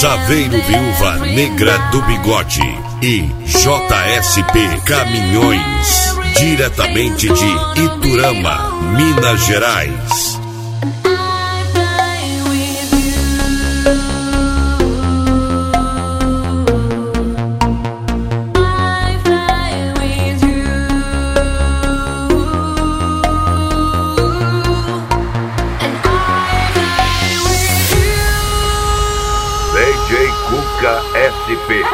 Saveiro Viúva Negra do Bigode e JSP Caminhões, diretamente de Iturama, Minas Gerais. DJ Cuca SP.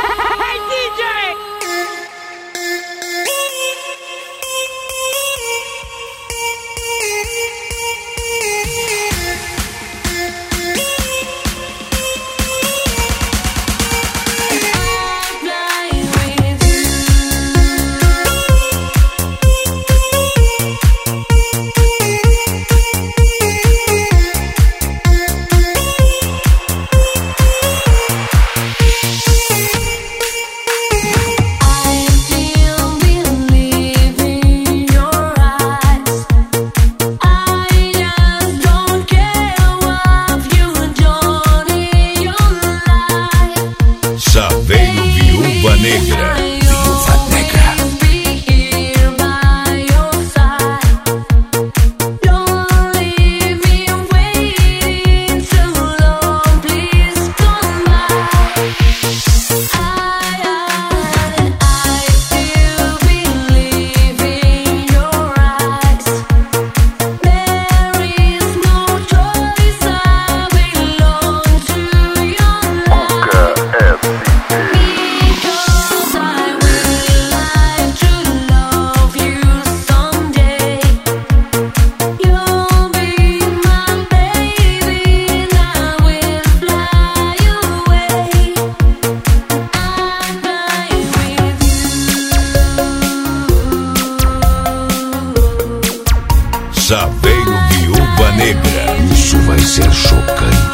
Saveiro Viúva Negra. Viúva Negra. Saveiro Viúva Negra. Isso vai ser chocante.